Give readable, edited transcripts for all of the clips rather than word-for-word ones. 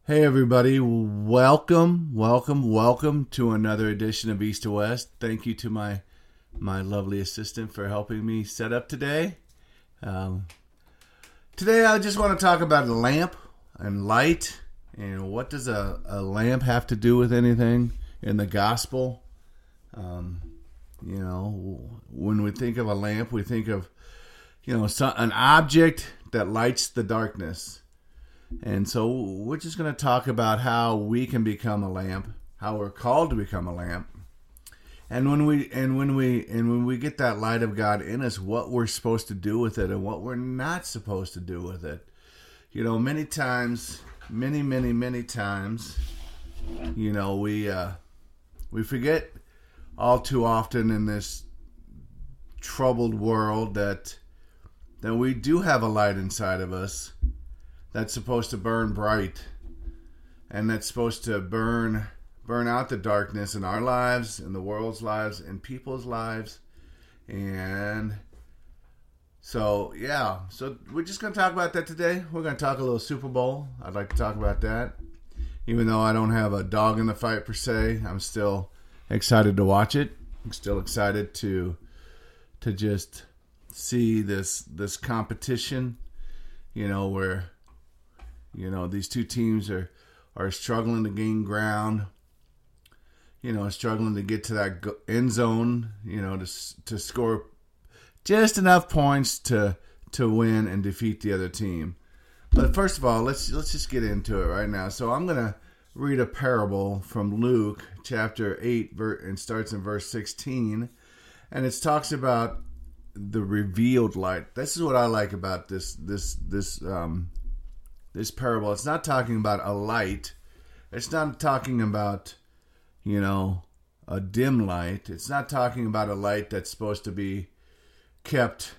Hey everybody, welcome to another edition of East to West. Thank you to my lovely assistant for helping me set up today. Um, Today I just want to talk about a lamp and light, and what does a lamp have to do with anything in the gospel. When we think of a lamp, we think of an object that lights the darkness. And so we're just going to talk about how we can become a lamp, how we're called to become a lamp. And when we get that light of God in us, what we're supposed to do with it and what we're not supposed to do with it. Many times, many times, we forget all too often in this troubled world that we do have a light inside of us that's supposed to burn bright, and that's supposed to burn out the darkness in our lives, in the world's lives, in people's lives. And so we're just going to talk about that today. We're going to talk a little Super Bowl. I'd like to talk about that. Even though I don't have a dog in the fight per se, I'm still excited to watch it. I'm still excited to just see this competition, where these two teams are struggling to gain ground, struggling to get to that end zone, to score just enough points to win and defeat the other team. But first of all, let's just get into it right now. So I'm going to read a parable from Luke chapter 8, and starts in verse 16. And it talks about the revealed light. This is what I like about this parable. It's not talking about a light. It's not talking about, a dim light. It's not talking about a light that's supposed to be kept,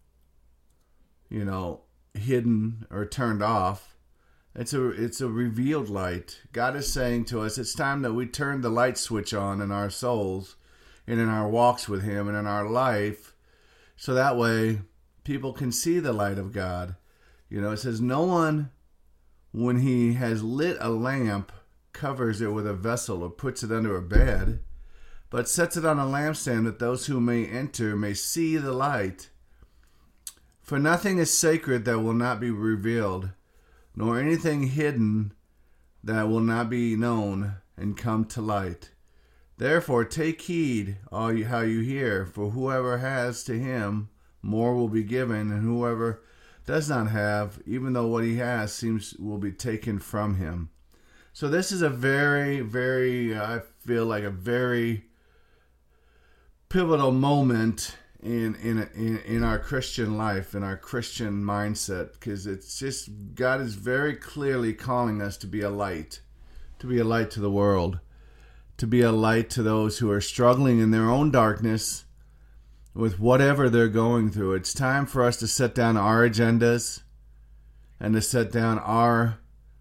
hidden or turned off. It's a revealed light. God is saying to us, it's time that we turn the light switch on in our souls and in our walks with Him and in our life, so that way people can see the light of God. It says, no one, when he has lit a lamp, covers it with a vessel or puts it under a bed, but sets it on a lampstand, that those who may enter may see the light. For nothing is sacred that will not be revealed, nor anything hidden that will not be known and come to light. Therefore take heed how you hear, for whoever has, to him more will be given, and whoever does not have, even though what he has will be taken from him. So this is a very, very, I feel like a very pivotal moment in our Christian life, in our Christian mindset, because it's just, God is very clearly calling us to be a light to the world, to be a light to those who are struggling in their own darkness with whatever they're going through. It's time for us to set down our agendas and to set down our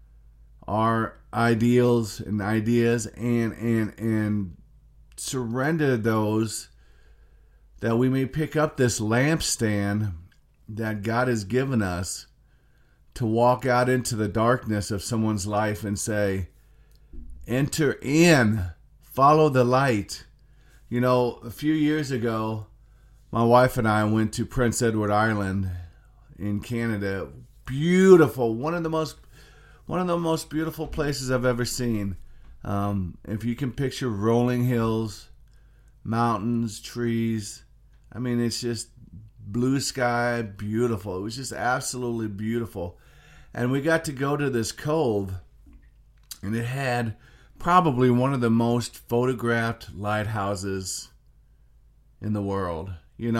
ideals and ideas and surrender those, that we may pick up this lampstand that God has given us to walk out into the darkness of someone's life and say, enter in, follow the light. A few years ago, my wife and I went to Prince Edward Island in Canada. Beautiful, one of the most beautiful places I've ever seen. If you can picture rolling hills, mountains, trees, it's just blue sky, beautiful. It was just absolutely beautiful. And we got to go to this cove, and it had probably one of the most photographed lighthouses in the world.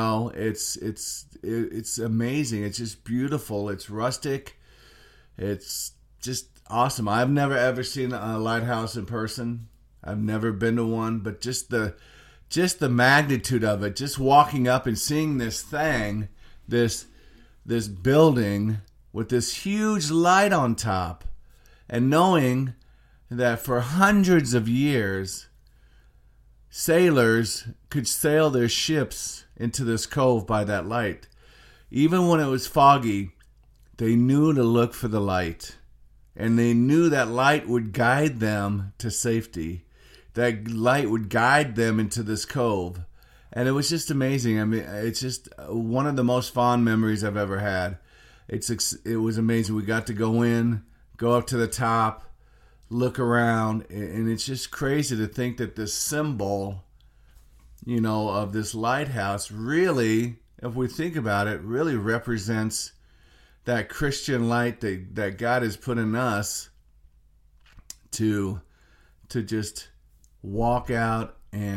It's amazing. It's just beautiful. It's rustic. It's just awesome. I've never ever seen a lighthouse in person. I've never been to one, but just the magnitude of it, just walking up and seeing this thing, this building with this huge light on top, and knowing that for hundreds of years, sailors could sail their ships into this cove by that light. Even when it was foggy, they knew to look for the light. And they knew that light would guide them to safety. That light would guide them into this cove. And it was just amazing. I mean, it's just one of the most fond memories I've ever had. It was amazing. We got to go in, go up to the top, look around, and it's just crazy to think that this symbol, of this lighthouse really, if we think about it, really represents that Christian light that God has put in us to just walk out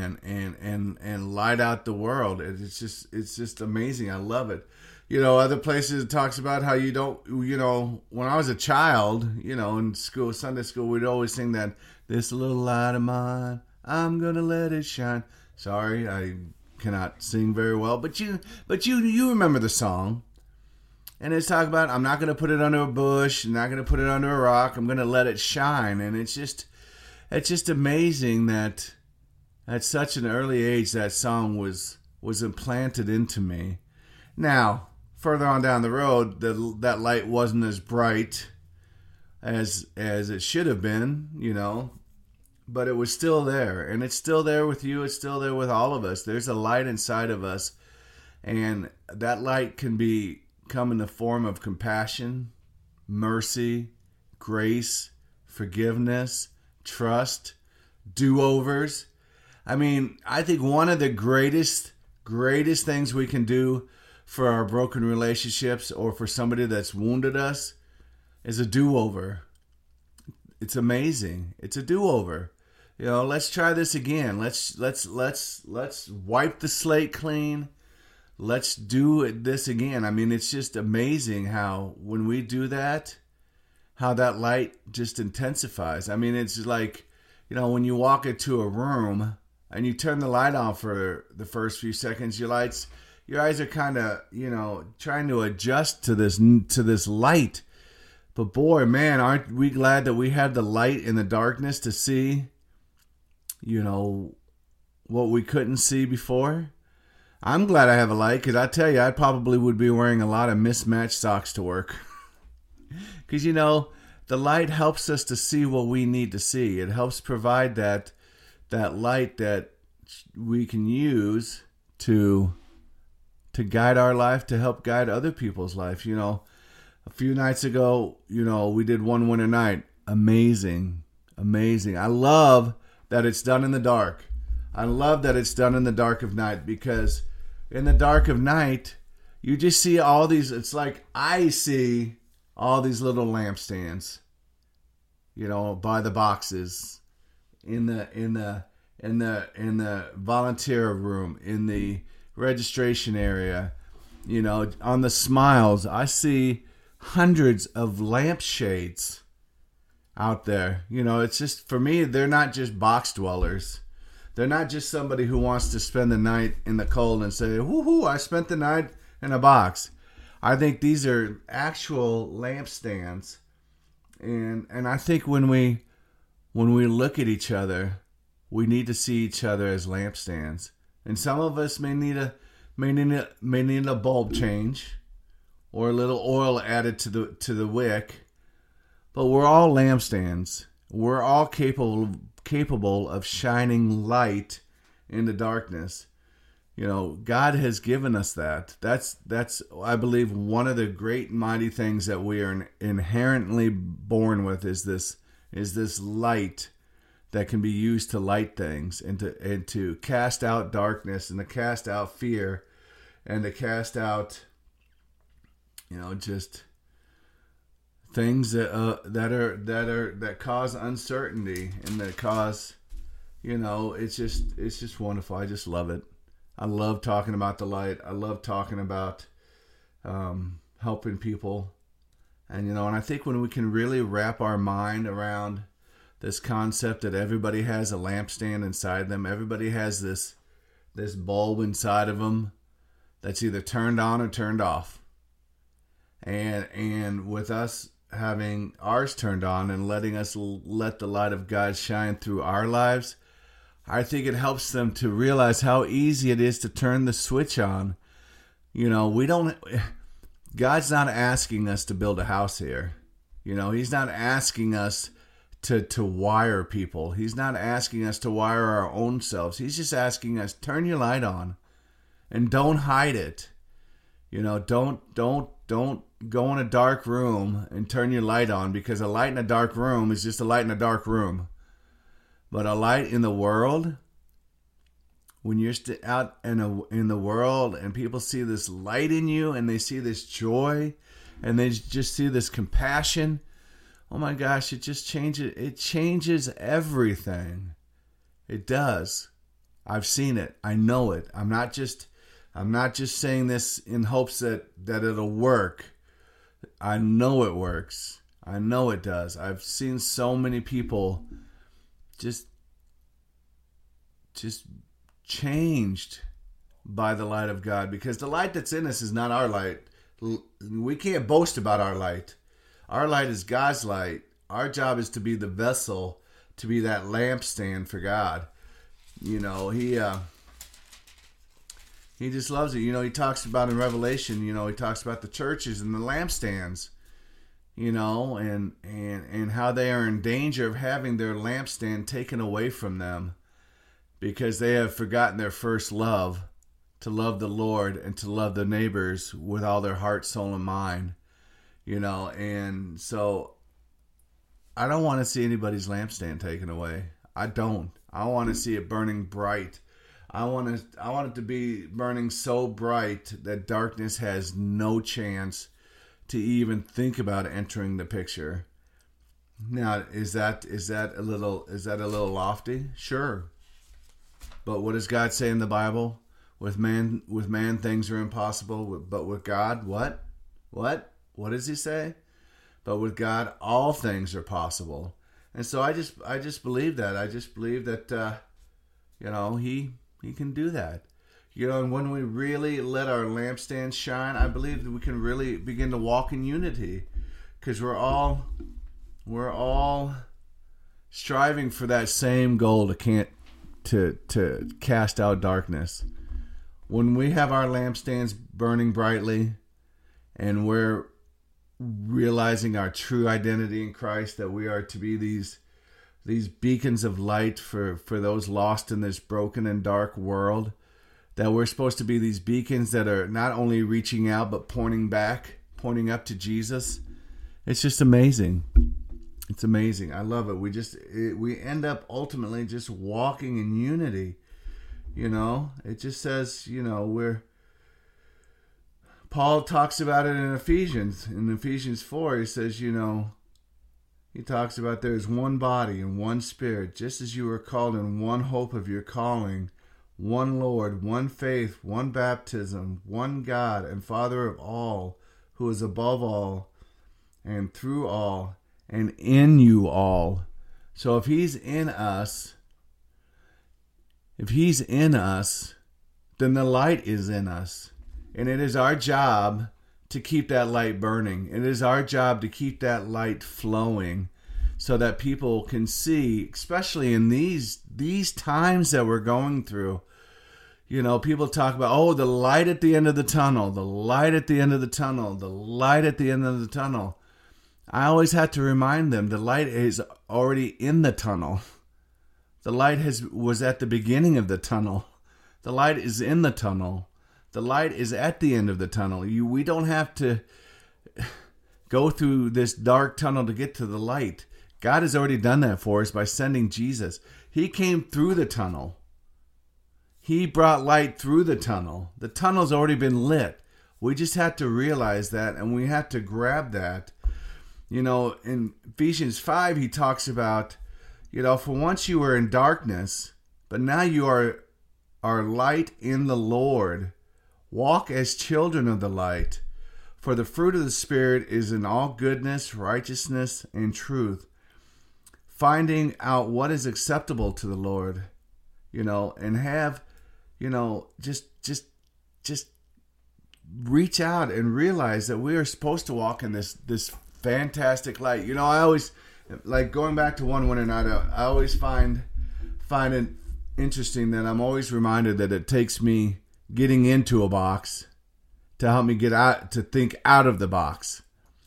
and light out the world. It's just amazing. I love it. Other places it talks about how you don't, when I was a child, in school, Sunday school, we'd always sing that, this little light of mine, I'm going to let it shine. Sorry, I cannot sing very well, but you remember the song. And it's talking about, I'm not going to put it under a bush, I'm not going to put it under a rock, I'm going to let it shine. And it's just amazing that at such an early age that song was implanted into me. Now, further on down the road, that light wasn't as bright as it should have been, but it was still there. And it's still there with you. It's still there with all of us. There's a light inside of us. And that light can come in the form of compassion, mercy, grace, forgiveness, trust, do-overs. I mean, I think one of the greatest things we can do for our broken relationships or for somebody that's wounded us is a do-over. It's amazing. It's a do-over. Let's try this again. Let's wipe the slate clean. Let's do this again. I mean, it's just amazing how when we do that, how that light just intensifies. I mean, it's like, when you walk into a room and you turn the light on for the first few seconds, your eyes are kind of, trying to adjust to this light. But boy, man, aren't we glad that we have the light in the darkness to see, what we couldn't see before? I'm glad I have a light, because I tell you, I probably would be wearing a lot of mismatched socks to work. Because, the light helps us to see what we need to see. It helps provide that light that we can use to guide our life, to help guide other people's life. A few nights ago, we did One Winter Night. Amazing. I love that it's done in the dark. I love that it's done in the dark of night, because in the dark of night, you just see all these, it's like I see all these little lampstands, by the boxes, in the volunteer room, in the registration area, on the smiles. I see hundreds of lampshades out there. It's just, for me, they're not just box dwellers. They're not just somebody who wants to spend the night in the cold and say, woohoo, I spent the night in a box. I think these are actual lampstands. And I think when we look at each other, we need to see each other as lampstands. And some of us may need a bulb change or a little oil added to the wick. But we're all lampstands. We're all capable of shining light in the darkness. God has given us that. That's I believe one of the great mighty things that we are inherently born with is this light that can be used to light things and to cast out darkness and to cast out fear and to cast out just things that cause uncertainty and that cause it's just wonderful. I just love it. I love talking about the light. I love talking about helping people. And I think when we can really wrap our mind around this concept that everybody has a lampstand inside them, everybody has this bulb inside of them that's either turned on or turned off. And with us having ours turned on and letting us let the light of God shine through our lives, I think it helps them to realize how easy it is to turn the switch on. God's not asking us to build a house here. He's not asking us to wire people. He's not asking us to wire our own selves. He's just asking us, turn your light on and don't hide it. Don't go in a dark room and turn your light on, because a light in a dark room is just a light in a dark room. But a light in the world, when you're out in the world and people see this light in you and they see this joy and they just see this compassion, oh my gosh, it just changes. It changes everything. It does. I've seen it. I know it. I'm not just saying this in hopes that it'll work. I know it works. I know it does. I've seen so many people just changed by the light of God, because the light that's in us is not our light. We can't boast about our light. Our light is God's light. Our job is to be the vessel, to be that lampstand for God. He just loves it. He talks about in Revelation, he talks about the churches and the lampstands, and how they are in danger of having their lampstand taken away from them because they have forgotten their first love, to love the Lord and to love their neighbors with all their heart, soul, and mind. And so I don't want to see anybody's lampstand taken away. I don't. I want to see it burning bright. I want it to be burning so bright that darkness has no chance to even think about entering the picture. Now, is that a little lofty? Sure. But what does God say in the Bible? With man things are impossible, but with God, what? What does he say? But with God, all things are possible. And so I just believe that. I just believe that, he can do that. And when we really let our lampstand shine, I believe that we can really begin to walk in unity, because we're all striving for that same goal to cast out darkness. When we have our lampstands burning brightly and we're realizing our true identity in Christ, that we are to be these beacons of light for those lost in this broken and dark world, that we're supposed to be these beacons that are not only reaching out but pointing up to Jesus. It's just amazing. It's amazing. I love it. We end up ultimately just walking in unity. It just says, Paul talks about it in Ephesians. In Ephesians 4, he says, he talks about there is one body and one spirit, just as you were called in one hope of your calling, one Lord, one faith, one baptism, one God and Father of all, who is above all and through all and in you all. So if he's in us, then the light is in us. And it is our job to keep that light burning. It is our job to keep that light flowing so that people can see, especially in these times that we're going through. People talk about, the light at the end of the tunnel, the light at the end of the tunnel, the light at the end of the tunnel. I always have to remind them the light is already in the tunnel. The light was at the beginning of the tunnel. The light is in the tunnel. The light is at the end of the tunnel. We don't have to go through this dark tunnel to get to the light. God has already done that for us by sending Jesus. He came through the tunnel. He brought light through the tunnel. The tunnel's already been lit. We just have to realize that, and we have to grab that. In Ephesians 5, he talks about, for once you were in darkness, but now you are light in the Lord. Walk as children of the light, for the fruit of the Spirit is in all goodness, righteousness, and truth, finding out what is acceptable to the Lord, and have, just reach out and realize that we are supposed to walk in this fantastic light. I always, like, going back to one winter night, I always find it interesting that I'm always reminded that it takes me getting into a box to help me get out, to think out of the box.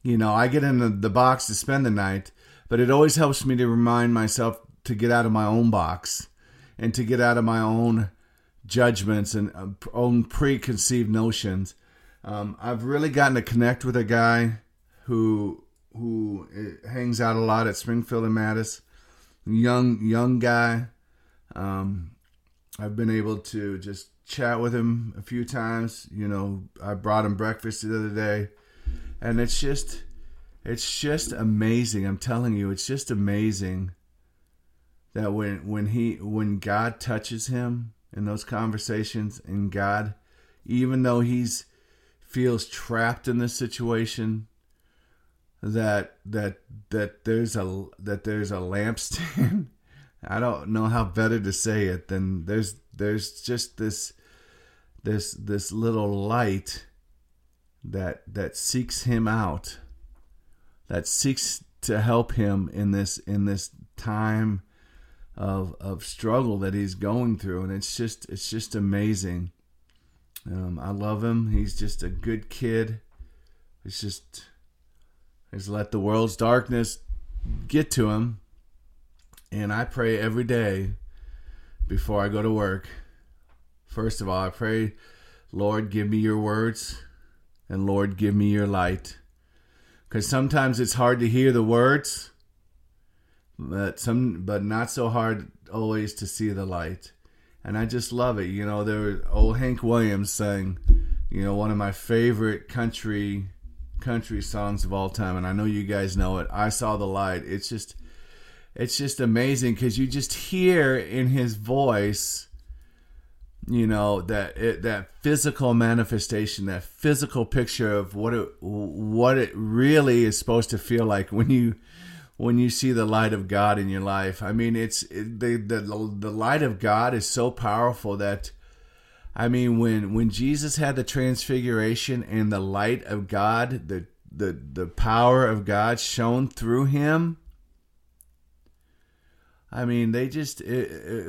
I get in the box to spend the night, but it always helps me to remind myself to get out of my own box and to get out of my own judgments and own preconceived notions. I've really gotten to connect with a guy who hangs out a lot at Springfield and Mattis. Young guy. I've been able to just chat with him a few times. I brought him breakfast the other day, and it's just amazing. I'm telling you, it's just amazing that when God touches him in those conversations, and God, even though he's feels trapped in this situation, that there's a lampstand. I don't know how better to say it than there's just this little light that seeks him out, that seeks to help him in this time of struggle that he's going through, and it's just amazing. I love him. He's just a good kid. He's let the world's darkness get to him. And I pray every day before I go to work. First of all, I pray, Lord, give me your words, and Lord, give me your light. Because sometimes it's hard to hear the words, but not so hard always to see the light. And I just love it. Old Hank Williams sang, one of my favorite country songs of all time, and I know you guys know it. I Saw the Light. It's just amazing because you just hear in his voice, that physical manifestation, that physical picture of what it really is supposed to feel like when you see the light of God in your life. I mean, the light of God is so powerful that, I mean, when Jesus had the transfiguration and the light of God, the power of God shone through him. I mean, it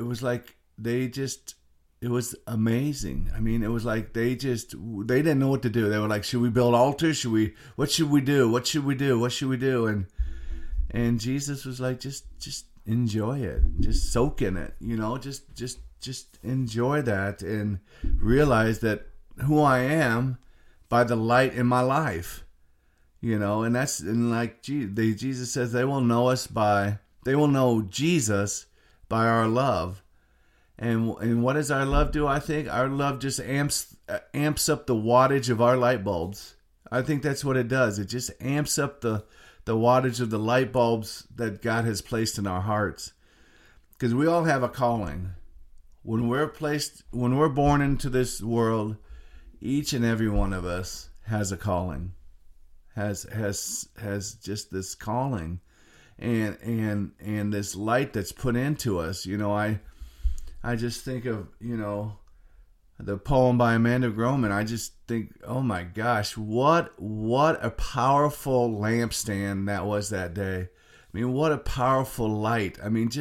was amazing. I mean, it was like they didn't know what to do. They were like, should we build altars? What should we do? What should we do? What should we do? And Jesus was like, just enjoy it. Just soak in it, just enjoy that and realize that who I am by the light in my life, and like Jesus says, they will know Jesus by our love. And what does our love do? I think our love just amps up the wattage of our light bulbs. I think that's what it does. It just amps up the wattage of the light bulbs that God has placed in our hearts. Because we all have a calling. When we're born into this world, each and every one of us has a calling. Has just this calling. And this light that's put into us. I just think of, the poem by Amanda Groman. I just think, oh my gosh, what a powerful lampstand that was that day. I mean, what a powerful light. I mean,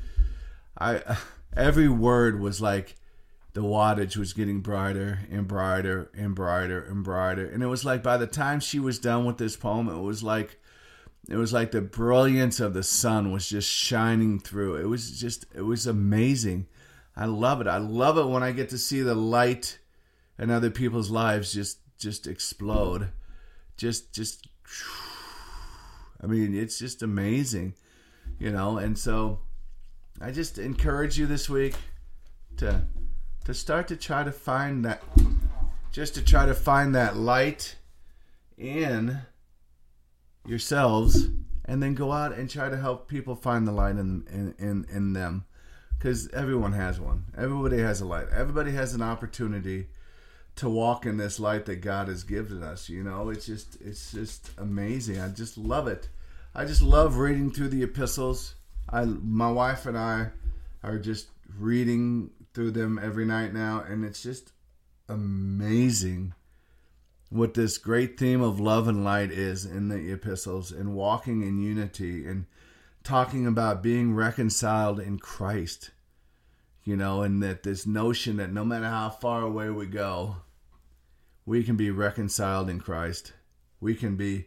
every word was like the wattage was getting brighter and brighter and brighter and brighter. And it was like by the time she was done with this poem, it was like the brilliance of the sun was just shining through. It was amazing. I love it. I love it when I get to see the light in other people's lives just explode. I mean, it's just amazing, and so I just encourage you this week to start to try to find that, light in yourselves, and then go out and try to help people find the light in them. Because everyone has one. Everybody has a light. Everybody has an opportunity to walk in this light that God has given us. It's just amazing. I just love it. I just love reading through the epistles. My wife and I are just reading through them every night now, and it's just amazing what this great theme of love and light is in the epistles, and walking in unity and talking about being reconciled in Christ, and that this notion that no matter how far away we go, we can be reconciled in Christ. We can be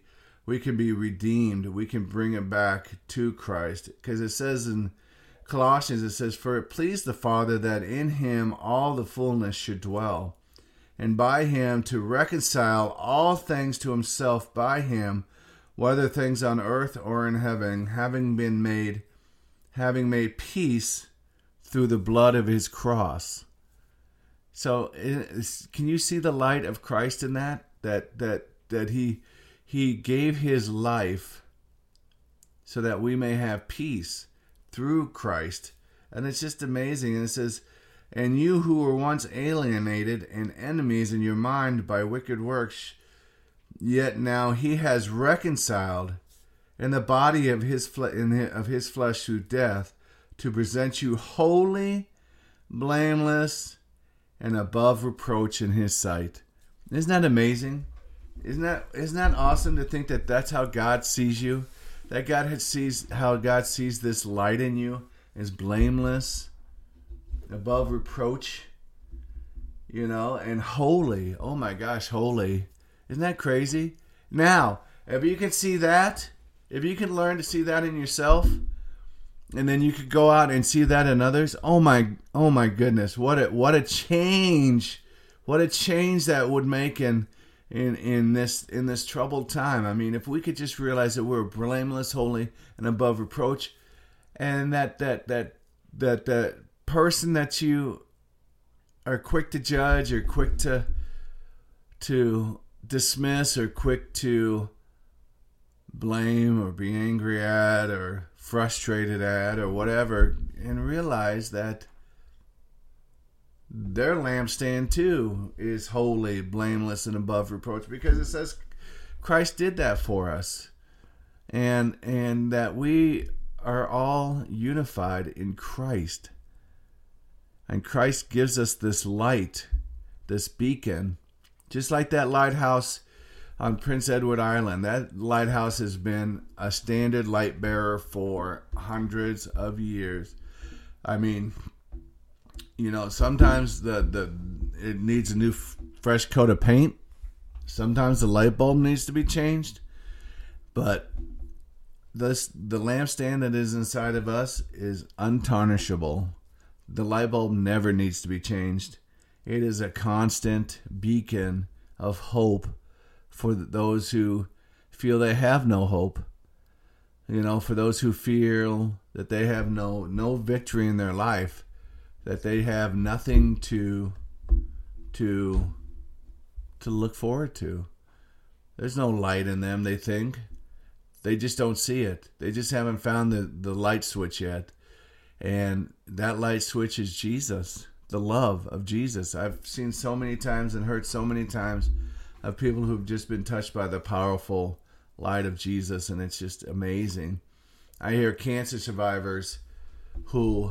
we can be redeemed. We can bring it back to Christ. Because it says in Colossians, it says, "For it pleased the Father that in him all the fullness should dwell, and by him to reconcile all things to himself by him, whether things on earth or in heaven, having made peace through the blood of his cross." So, can you see the light of Christ in that? That he gave his life so that we may have peace through Christ. And it's just amazing. And it says, "And you who were once alienated and enemies in your mind by wicked works, yet now he has reconciled in the body of his flesh through death, to present you holy, blameless, and above reproach in his sight." Isn't that amazing? Isn't that awesome to think that that's how God sees you? That God sees how God sees this light in you is blameless, above reproach, and holy. Oh my gosh, holy. Isn't that crazy? Now, if you can see that, if you can learn to see that in yourself, and then you could go out and see that in others, oh my goodness, what a change. What a change that would make in this troubled time. I mean, if we could just realize that we're blameless, holy, and above reproach, and that person that you are quick to judge, or quick to dismiss, or quick to blame, or be angry at, or frustrated at, or whatever, and realize that their lampstand too is holy, blameless, and above reproach, because it says Christ did that for us, and that we are all unified in Christ, and Christ gives us this light, this beacon, just like that lighthouse on Prince Edward Island. That lighthouse has been a standard light bearer for hundreds of years. I mean, sometimes it needs a new fresh coat of paint. Sometimes the light bulb needs to be changed. But the lampstand that is inside of us is untarnishable. The light bulb never needs to be changed. It is a constant beacon of hope for those who feel they have no hope. For those who feel that they have no victory in their life, that they have nothing to look forward to. There's no light in them, they think. They just don't see it. They just haven't found the light switch yet. And that light switch is Jesus, the love of Jesus. I've seen so many times and heard so many times of people who've just been touched by the powerful light of Jesus, and it's just amazing. I hear cancer survivors who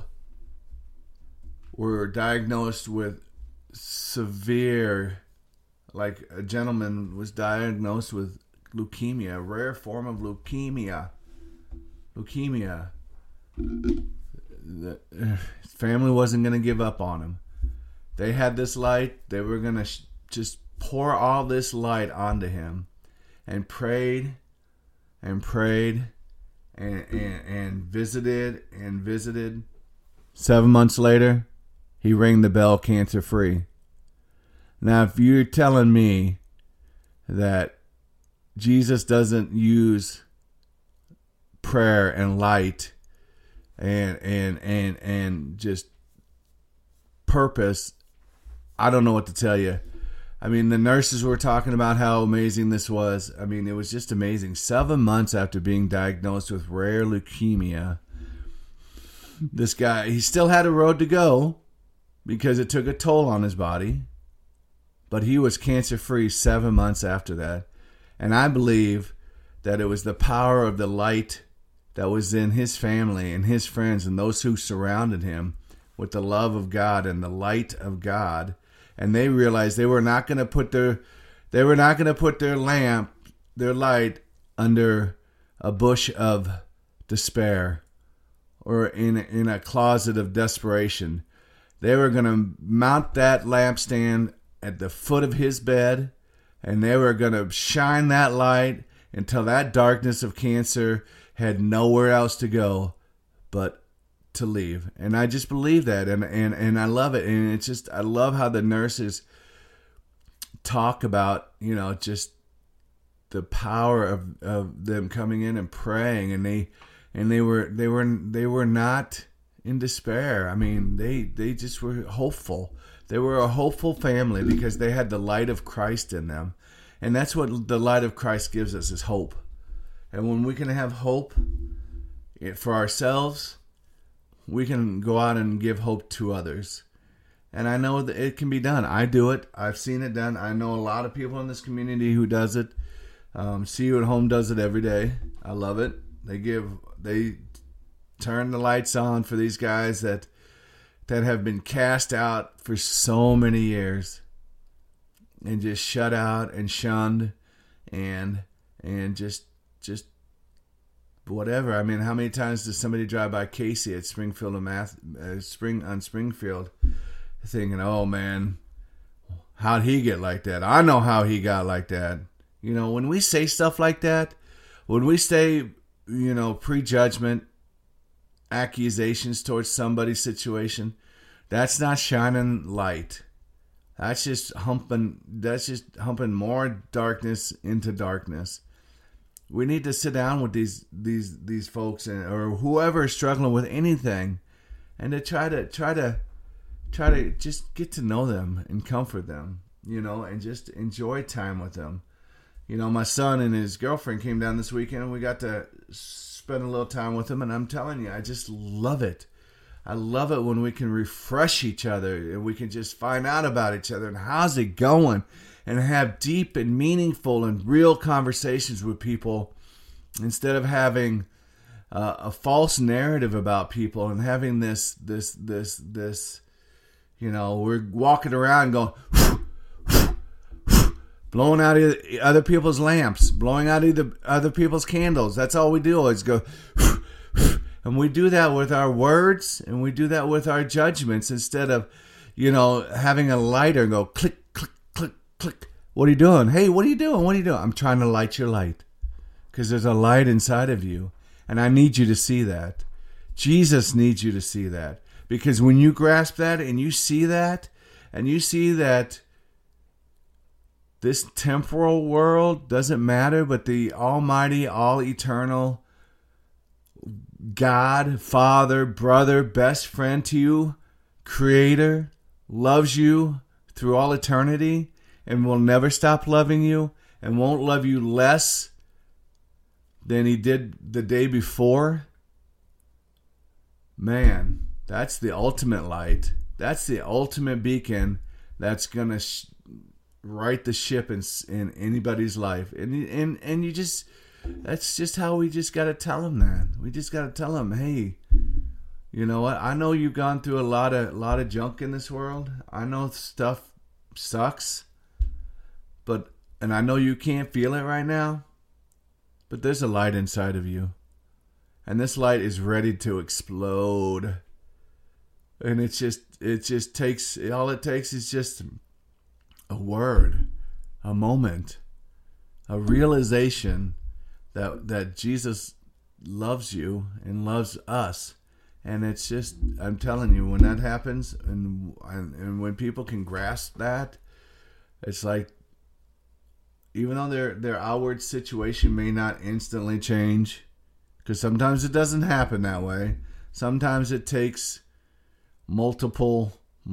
were diagnosed with severe, like a gentleman was diagnosed with leukemia, a rare form of leukemia. The family wasn't going to give up on him. They had this light. They were going to just pour all this light onto him, and prayed and prayed and visited. 7 months later, he rang the bell, cancer free. Now, if you're telling me that Jesus doesn't use prayer and light and just purpose, I don't know what to tell you. I mean, the nurses were talking about how amazing this was. I mean, it was just amazing. 7 months after being diagnosed with rare leukemia, this guy, he still had a road to go because it took a toll on his body, but he was cancer-free 7 months after that. And I believe that it was the power of the light that was in his family and his friends and those who surrounded him with the love of God and the light of God. And they realized they were not going to put their light under a bush of despair or in a closet of desperation. They were going to mount that lampstand at the foot of his bed, and they were going to shine that light until that darkness of cancer had nowhere else to go but to leave. And I just believe that, and I love it. And it's just, I love how the nurses talk about, just the power of them coming in and praying, and they were not in despair. I mean, they just were hopeful. They were a hopeful family because they had the light of Christ in them. And that's what the light of Christ gives us, is hope. And when we can have hope for ourselves, we can go out and give hope to others. And I know that it can be done. I do it. I've seen it done. I know a lot of people in this community who does it. See You at Home does it every day. I love it. They turn the lights on for these guys that have been cast out for so many years and just shut out and shunned and just whatever. I mean, how many times does somebody drive by Casey at Springfield on Springfield thinking, oh man, how'd he get like that? I know how he got like that. When we say stuff like that, when we say, prejudgment, accusations towards somebody's situation, that's not shining light. That's just humping more darkness into darkness. We need to sit down with these folks or whoever is struggling with anything, and to try to just get to know them and comfort them, and just enjoy time with them. My son and his girlfriend came down this weekend, and we got to spend a little time with them, and I'm telling you, I just love it. I love it when we can refresh each other and we can just find out about each other and how's it going, and have deep and meaningful and real conversations with people instead of having a false narrative about people and having this we're walking around going blowing out other people's lamps, blowing out other people's candles. That's all we do, is go. And we do that with our words, and we do that with our judgments, instead of, having a lighter and go click, click, click, click. What are you doing? Hey, what are you doing? What are you doing? I'm trying to light your light, because there's a light inside of you, and I need you to see that. Jesus needs you to see that, because when you grasp that and you see that, this temporal world doesn't matter, but the almighty, all eternal God, Father, brother, best friend to you, Creator, loves you through all eternity and will never stop loving you and won't love you less than he did the day before. Man, that's the ultimate light. That's the ultimate beacon that's going to right the ship in anybody's life. And you just... That's just how we just got to tell them that. We just got to tell them, hey, you know what? I know you've gone through a lot of junk in this world. I know stuff sucks, and I know you can't feel it right now, but there's a light inside of you, and this light is ready to explode. And it just takes, all it takes is just a word, a moment, a realization that Jesus loves you and loves us. And it's just, I'm telling you, when that happens, and when people can grasp that, it's like, even though their outward situation may not instantly change, because sometimes it doesn't happen that way. Sometimes it takes multiple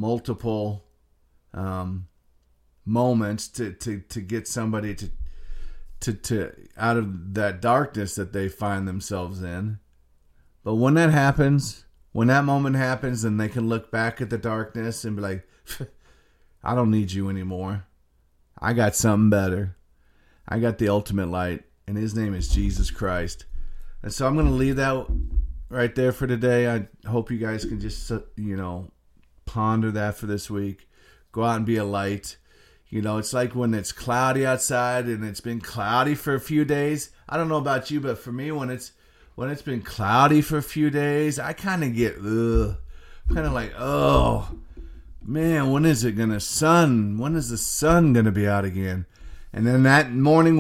moments to get somebody to out of that darkness that they find themselves in. But when that happens, when that moment happens, then they can look back at the darkness and be like, I don't need you anymore. I got something better. I got the ultimate light, and his name is Jesus Christ. And so I'm going to leave that right there for today. I hope you guys can just, ponder that for this week. Go out and be a light. It's like when it's cloudy outside and it's been cloudy for a few days. I don't know about you, but for me, when it's been cloudy for a few days, I kind of get, kind of like, oh, man, when is the sun going to be out again? And then that morning